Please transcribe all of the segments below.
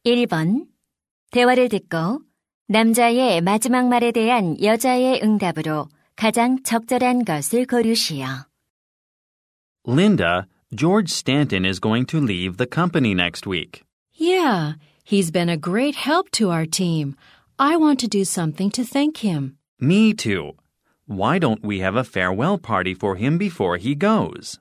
1번. 대화를 듣고 남자의 마지막 말에 대한 여자의 응답으로 가장 적절한 것을 고르시오. Linda, George Stanton is going to leave the company next week. Yeah, he's been a great help to our team. I want to do something to thank him. Me too. Why don't we have a farewell party for him before he goes?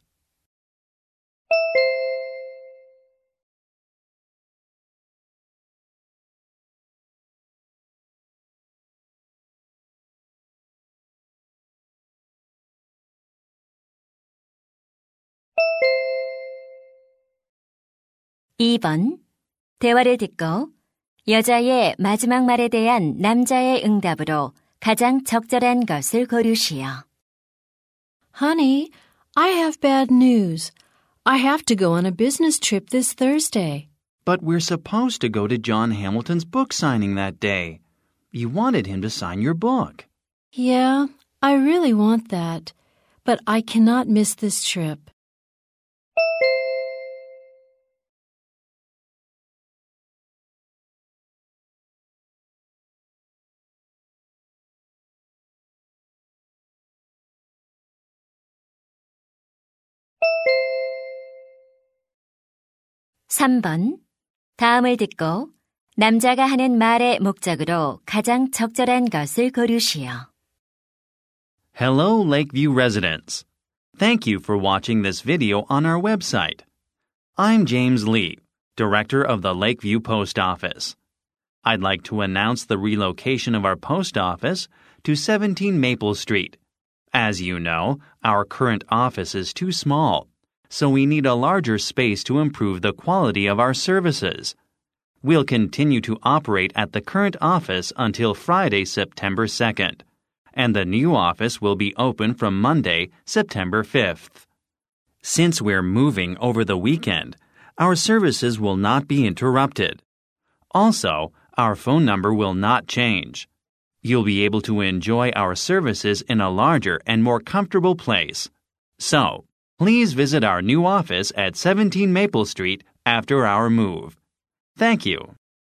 (2번) 대화를 듣고 여자의 마지막 말에 대한 남자의 응답으로 가장 적절한 것을 고르시오. Honey, I have bad news. I have to go on a business trip this Thursday. But we're supposed to go to John Hamilton's book signing that day. You wanted him to sign your book. Yeah, I really want that. But I cannot miss this trip. (3번) 다음을 듣고 남자가 하는 말의 목적으로 가장 적절한 것을 고르시오. Hello, Lakeview residents. Thank you for watching this video on our website. I'm James Lee, Director of the Lakeview Post Office. I'd like to announce the relocation of our post office to 17 Maple Street. As you know, our current office is too small, so we need a larger space to improve the quality of our services. We'll continue to operate at the current office until Friday, September 2nd, and the new office will be open from Monday, September 5th. Since we're moving over the weekend, our services will not be interrupted. Also, our phone number will not change. You'll be able to enjoy our services in a larger and more comfortable place. So, please visit our new office at 17 Maple Street after our move. Thank you.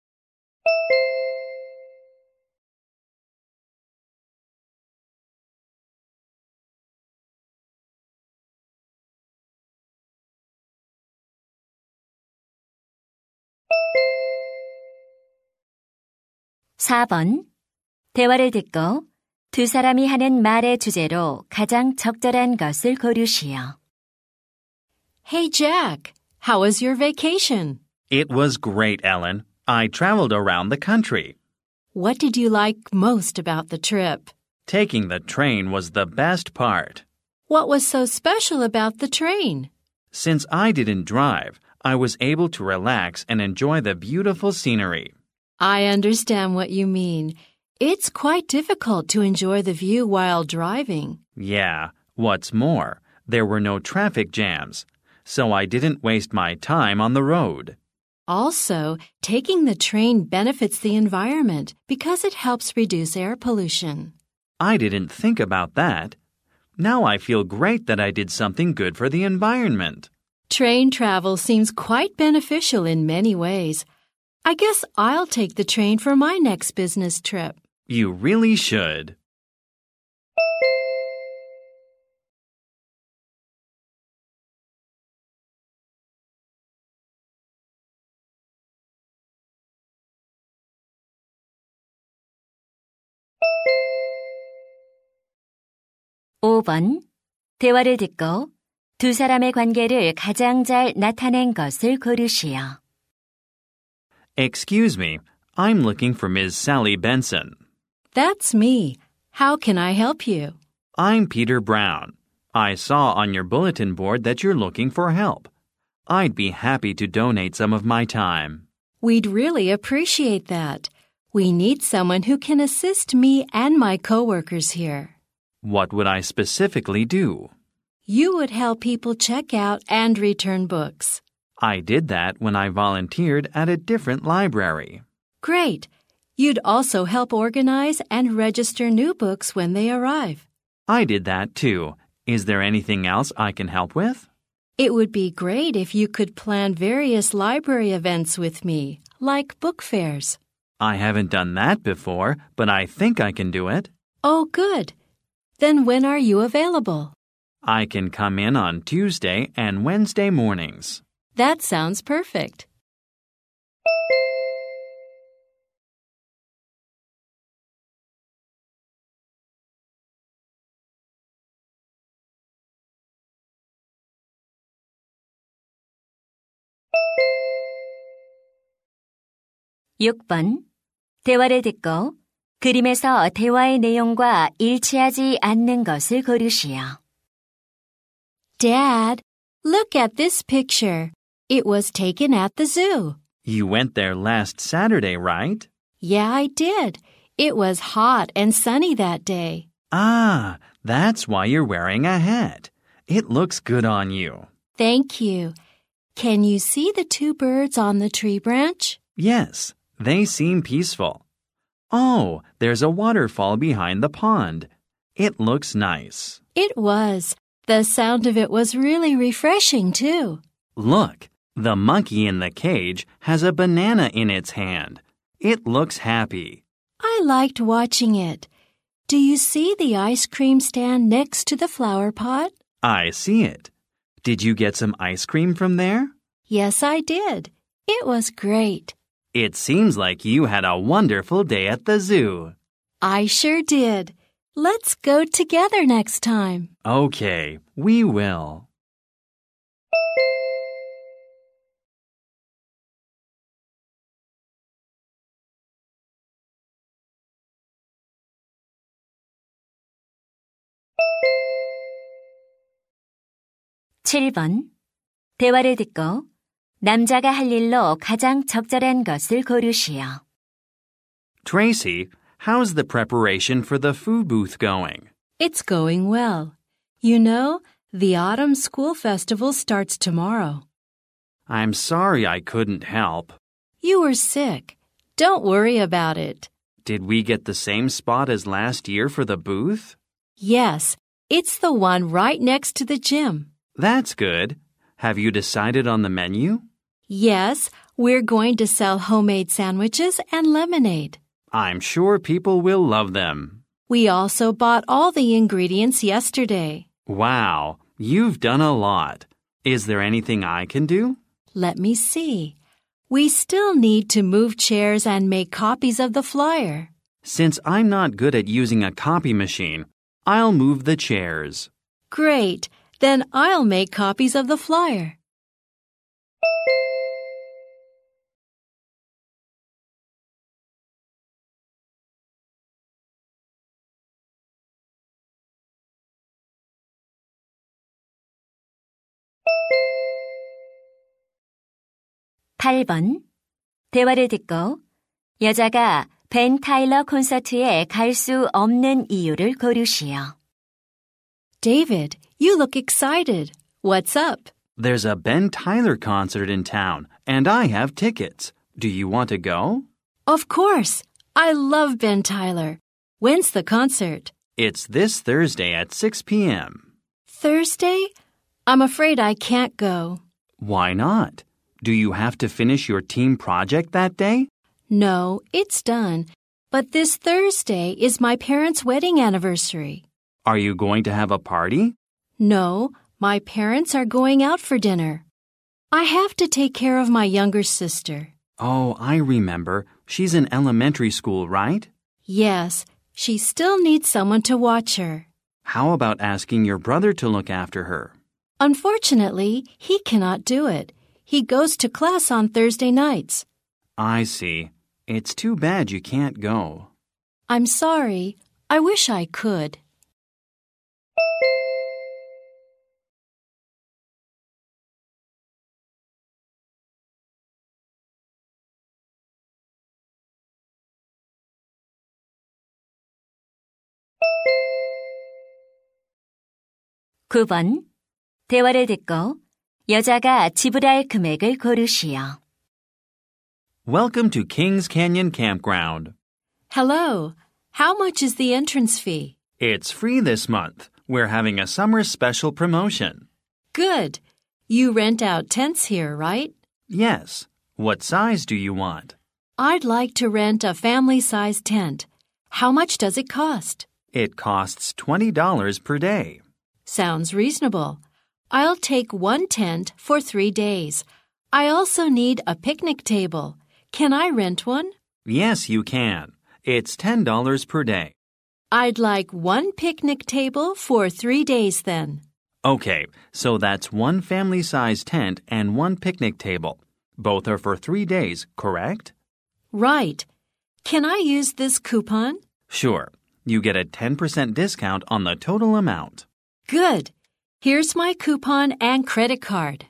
(4번) 대화를 듣고 두 사람이 하는 말의 주제로 가장 적절한 것을 고르시오. Hey, Jack, how was your vacation? It was great, Ellen. I traveled around the country. What did you like most about the trip? Taking the train was the best part. What was so special about the train? Since I didn't drive, I was able to relax and enjoy the beautiful scenery. I understand what you mean. It's quite difficult to enjoy the view while driving. Yeah, what's more, there were no traffic jams, so I didn't waste my time on the road. Also, taking the train benefits the environment because it helps reduce air pollution. I didn't think about that. Now I feel great that I did something good for the environment. Train travel seems quite beneficial in many ways. I guess I'll take the train for my next business trip. You really should. (5번) 대화를 듣고 두 사람의 관계를 가장 잘 나타낸 것을 고르시오. Excuse me, I'm looking for Ms. Sally Benson. That's me. How can I help you? I'm Peter Brown. I saw on your bulletin board that you're looking for help. I'd be happy to donate some of my time. We'd really appreciate that. We need someone who can assist me and my coworkers here. What would I specifically do? You would help people check out and return books. I did that when I volunteered at a different library. Great. You'd also help organize and register new books when they arrive. I did that too. Is there anything else I can help with? It would be great if you could plan various library events with me, like book fairs. I haven't done that before, but I think I can do it. Oh, good. Then when are you available? I can come in on Tuesday and Wednesday mornings. That sounds perfect. 육 번 대화를 듣고 그림에서 대화의 내용과 일치하지 않는 것을 고르시오. Dad, look at this picture. It was taken at the zoo. You went there last Saturday, right? Yeah, I did. It was hot and sunny that day. Ah, that's why you're wearing a hat. It looks good on you. Thank you. Can you see the two birds on the tree branch? Yes, they seem peaceful. Oh, there's a waterfall behind the pond. It looks nice. It was. The sound of it was really refreshing, too. Look, the monkey in the cage has a banana in its hand. It looks happy. I liked watching it. Do you see the ice cream stand next to the flower pot? I see it. Did you get some ice cream from there? Yes, I did. It was great. It seems like you had a wonderful day at the zoo. I sure did. Let's go together next time. Okay, we will. 칠 번 대화를 듣고 남자가 할 일로 가장 적절한 것을 고르시오. Tracy, how's the preparation for the food booth going? It's going well. You know, the Autumn School Festival starts tomorrow. I'm sorry I couldn't help. You were sick. Don't worry about it. Did we get the same spot as last year for the booth? Yes, it's the one right next to the gym. That's good. Have you decided on the menu? Yes, we're going to sell homemade sandwiches and lemonade. I'm sure people will love them. We also bought all the ingredients yesterday. Wow, you've done a lot. Is there anything I can do? Let me see. We still need to move chairs and make copies of the flyer. Since I'm not good at using a copy machine, I'll move the chairs. Great. Then I'll make copies of the flyer. 팔 번 대화를 듣고 여자가 벤 타일러 콘서트에 갈 수 없는 이유를 고르시오. David, you look excited. What's up? There's a Ben Tyler concert in town, and I have tickets. Do you want to go? Of course. I love Ben Tyler. When's the concert? It's this Thursday at 6 p.m. Thursday? I'm afraid I can't go. Why not? Do you have to finish your team project that day? No, it's done. But this Thursday is my parents' wedding anniversary. Are you going to have a party? No, my parents are going out for dinner. I have to take care of my younger sister. Oh, I remember. She's in elementary school, right? Yes, she still needs someone to watch her. How about asking your brother to look after her? Unfortunately, he cannot do it. He goes to class on Thursday nights. I see. It's too bad you can't go. I'm sorry. I wish I could. 구 번 대화를 듣고 여자가 지불할 금액을 고르시오. Welcome to Kings Canyon Campground. Hello. How much is the entrance fee? It's free this month. We're having a summer special promotion. Good. You rent out tents here, right? Yes. What size do you want? I'd like to rent a family-sized tent. How much does it cost? It costs $20 per day. Sounds reasonable. I'll take one tent for 3 days. I also need a picnic table. Can I rent one? Yes, you can. It's $10 per day. I'd like one picnic table for 3 days then. Okay, so that's one family-sized tent and one picnic table. Both are for 3 days, correct? Right. Can I use this coupon? Sure. You get a 10% discount on the total amount. Good. Here's my coupon and credit card.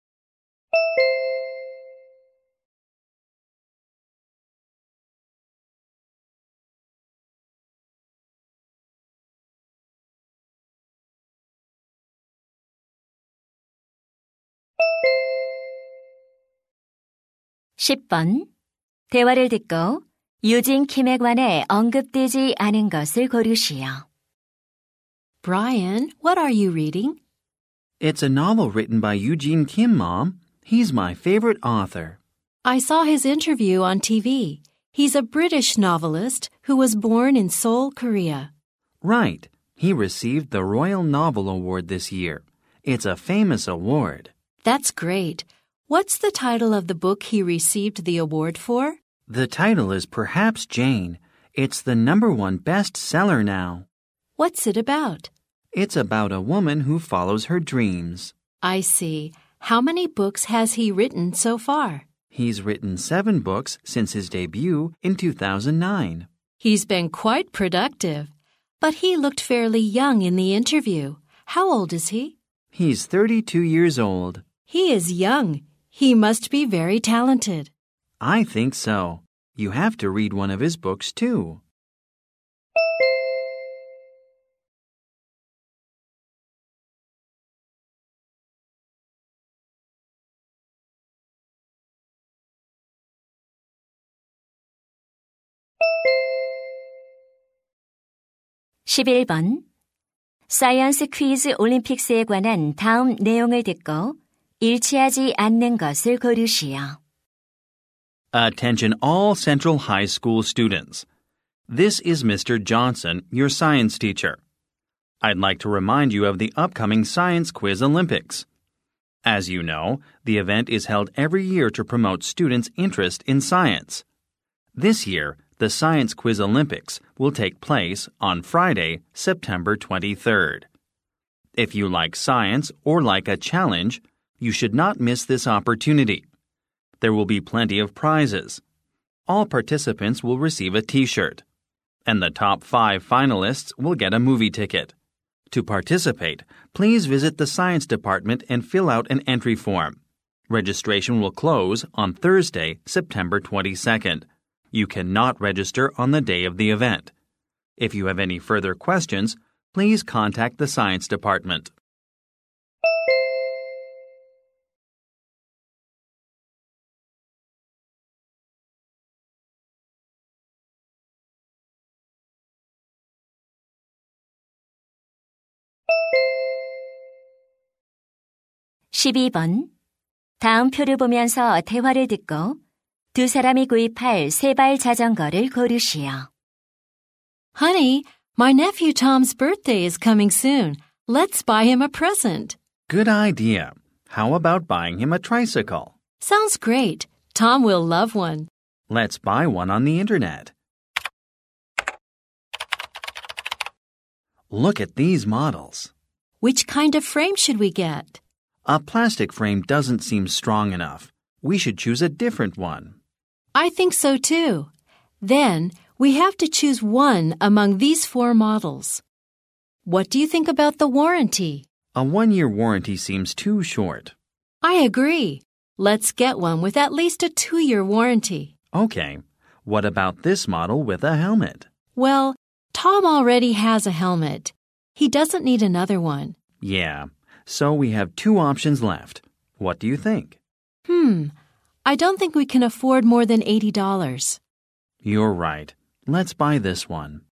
(10번) 대화를 듣고 유진 킴에 관해 언급되지 않은 것을 고르시오. Brian, what are you reading? It's a novel written by Eugene Kim, Mom. He's my favorite author. I saw his interview on TV. He's a British novelist who was born in Seoul, Korea. Right. He received the Royal Novel Award this year. It's a famous award. That's great. What's the title of the book he received the award for? The title is Perhaps Jane. It's the #1 bestseller now. What's it about? It's about a woman who follows her dreams. I see. How many books has he written so far? He's written 7 books since his debut in 2009. He's been quite productive. But he looked fairly young in the interview. How old is he? He's 32 years old. He is young. He must be very talented. I think so. You have to read one of his books, too. (11번) 사이언스 퀴즈 올림픽스에 관한 다음 내용을 듣고 일치하지 않는 것을 고르시오. Attention all Central High School students. This is Mr. Johnson, your science teacher. I'd like to remind you of the upcoming Science Quiz Olympics. As you know, the event is held every year to promote students' interest in science. This year, the Science Quiz Olympics will take place on Friday, September 23rd. If you like science or like a challenge, you should not miss this opportunity. There will be plenty of prizes. All participants will receive a T-shirt, and the top 5 finalists will get a movie ticket. To participate, please visit the Science Department and fill out an entry form. Registration will close on Thursday, September 22nd. You cannot register on the day of the event. If you have any further questions, please contact the Science Department. (12번) 다음 표를 보면서 대화를 듣고 두 사람이 구입할 세발 자전거를 고르시오. Honey, my nephew Tom's birthday is coming soon. Let's buy him a present. Good idea. How about buying him a tricycle? Sounds great. Tom will love one. Let's buy one on the internet. Look at these models. Which kind of frame should we get? A plastic frame doesn't seem strong enough. We should choose a different one. I think so too. Then we have to choose one among these 4 models. What do you think about the warranty? A 1-year warranty seems too short. I agree. Let's get one with at least a 2-year warranty. Okay. What about this model with a helmet? Well, Tom already has a helmet. He doesn't need another one. Yeah. So we have 2 options left. What do you think? I don't think we can afford more than $80. You're right. Let's buy this one.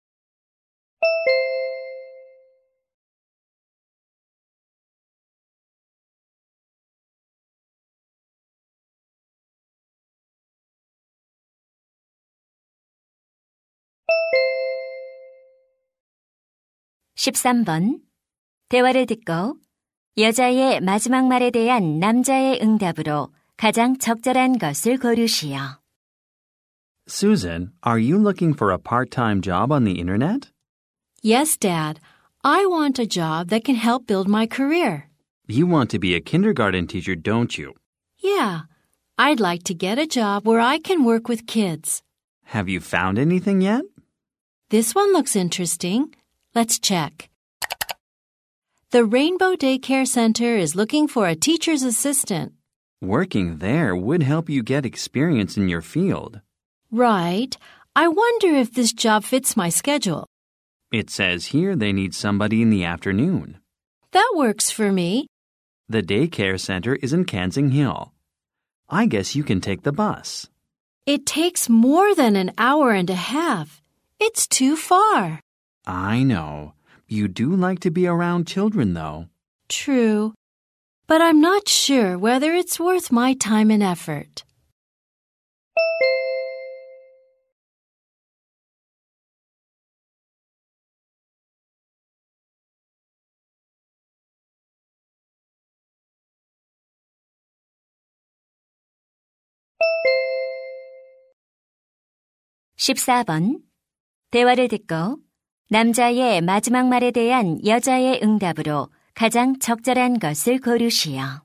13번. 대화를 듣고 여자의 마지막 말에 대한 남자의 응답으로 가장 적절한 것을 고르시오. Susan, are you looking for a part-time job on the internet? Yes, Dad. I want a job that can help build my career. You want to be a kindergarten teacher, don't you? Yeah. I'd like to get a job where I can work with kids. Have you found anything yet? This one looks interesting. Let's check. The Rainbow Daycare Center is looking for a teacher's assistant. Working there would help you get experience in your field. Right. I wonder if this job fits my schedule. It says here they need somebody in the afternoon. That works for me. The daycare center is in Kensing Hill. I guess you can take the bus. It takes more than an hour and a half. It's too far. I know. You do like to be around children, though. True. But I'm not sure whether it's worth my time and effort. (14번) 대화를 듣고 남자의 마지막 말에 대한 여자의 응답으로 가장 적절한 것을 고르시오.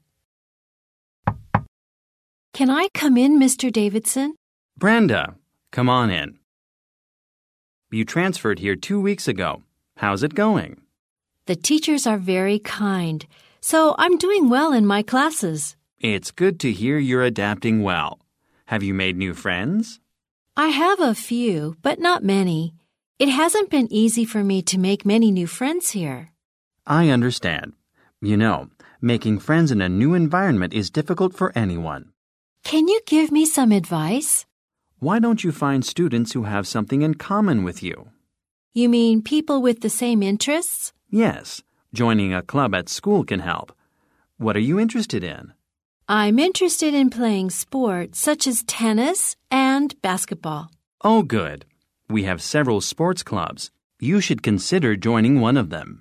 Can I come in, Mr. Davidson? Brenda, come on in. You transferred here 2 weeks ago. How's it going? The teachers are very kind, so I'm doing well in my classes. It's good to hear you're adapting well. Have you made new friends? I have a few, but not many. It hasn't been easy for me to make many new friends here. I understand. You know, making friends in a new environment is difficult for anyone. Can you give me some advice? Why don't you find students who have something in common with you? You mean people with the same interests? Yes, joining a club at school can help. What are you interested in? I'm interested in playing sports such as tennis and basketball. Oh, good. We have several sports clubs. You should consider joining one of them.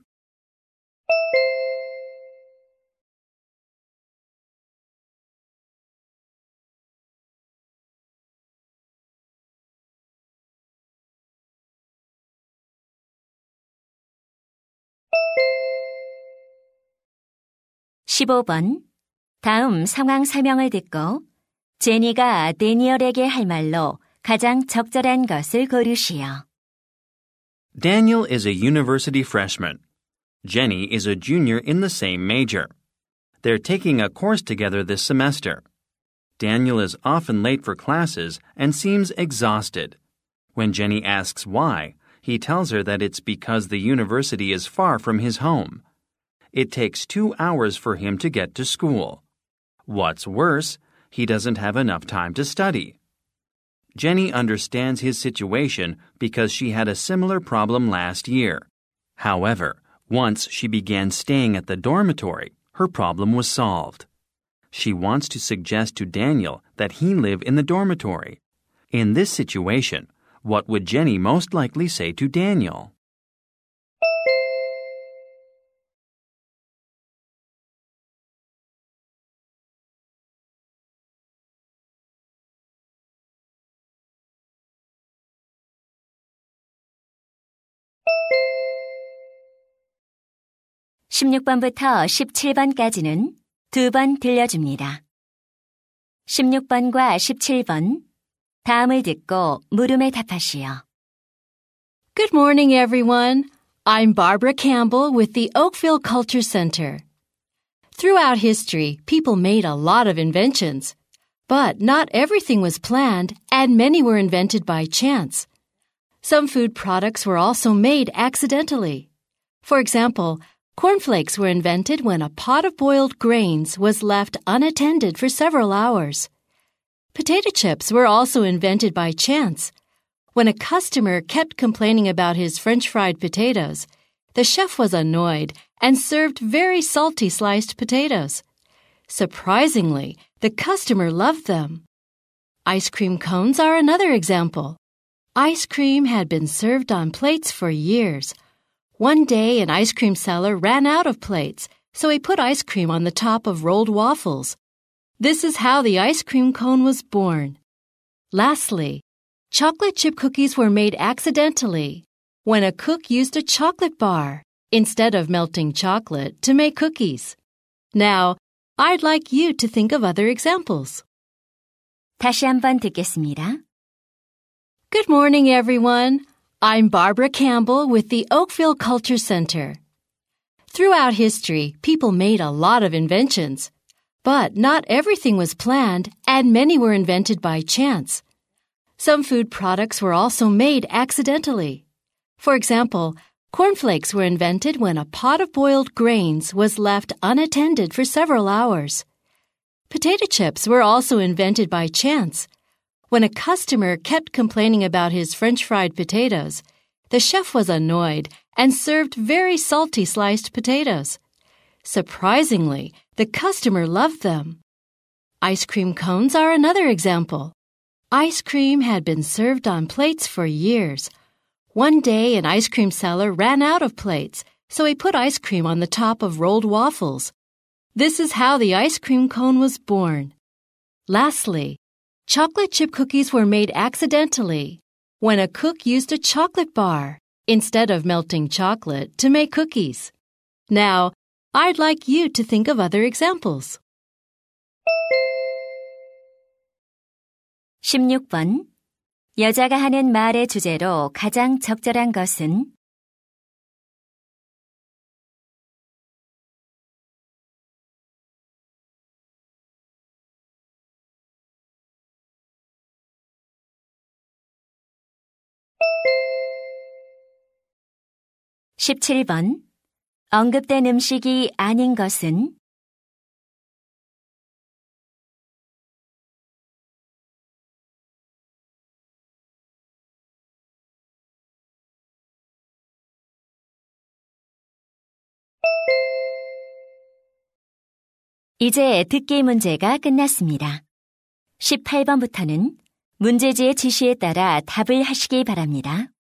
(15번) 다음 상황 설명을 듣고 제니가 데니얼에게 할 말로 가장 적절한 것을 고르시오. Daniel is a university freshman. Jenny is a junior in the same major. They're taking a course together this semester. Daniel is often late for classes and seems exhausted. When Jenny asks why, he tells her that it's because the university is far from his home. It takes 2 hours for him to get to school. What's worse, he doesn't have enough time to study. Jenny understands his situation because she had a similar problem last year. However, once she began staying at the dormitory, her problem was solved. She wants to suggest to Daniel that he live in the dormitory. In this situation, what would Jenny most likely say to Daniel? (16번부터 17번까지는 2번 들려줍니다. 16번과 17번 다음을 듣고 물음에 답하시오. Good morning, everyone. I'm Barbara Campbell with the Oakville Culture Center. Throughout history, people made a lot of inventions. But not everything was planned, and many were invented by chance. Some food products were also made accidentally. For example, cornflakes were invented when a pot of boiled grains was left unattended for several hours. Potato chips were also invented by chance. When a customer kept complaining about his French fried potatoes, the chef was annoyed and served very salty sliced potatoes. Surprisingly, the customer loved them. Ice cream cones are another example. Ice cream had been served on plates for years. One day, an ice cream seller ran out of plates, so he put ice cream on the top of rolled waffles. This is how the ice cream cone was born. Lastly, chocolate chip cookies were made accidentally when a cook used a chocolate bar instead of melting chocolate to make cookies. Now, I'd like you to think of other examples. 다시 한번 듣겠습니다. Good morning, everyone. I'm Barbara Campbell with the Oakville Culture Center. Throughout history, people made a lot of inventions. But not everything was planned, and many were invented by chance. Some food products were also made accidentally. For example, cornflakes were invented when a pot of boiled grains was left unattended for several hours. Potato chips were also invented by chance. When a customer kept complaining about his French fried potatoes, the chef was annoyed and served very salty sliced potatoes. Surprisingly, the customer loved them. Ice cream cones are another example. Ice cream had been served on plates for years. One day, an ice cream seller ran out of plates, so he put ice cream on the top of rolled waffles. This is how the ice cream cone was born. Lastly, chocolate chip cookies were made accidentally when a cook used a chocolate bar instead of melting chocolate to make cookies. Now, I'd like you to think of other examples. 16번. 여자가 하는 말의 주제로 가장 적절한 것은? (17번) 언급된 음식이 아닌 것은? 이제 듣기 문제가 끝났습니다. 18번부터는 문제지의 지시에 따라 답을 하시기 바랍니다.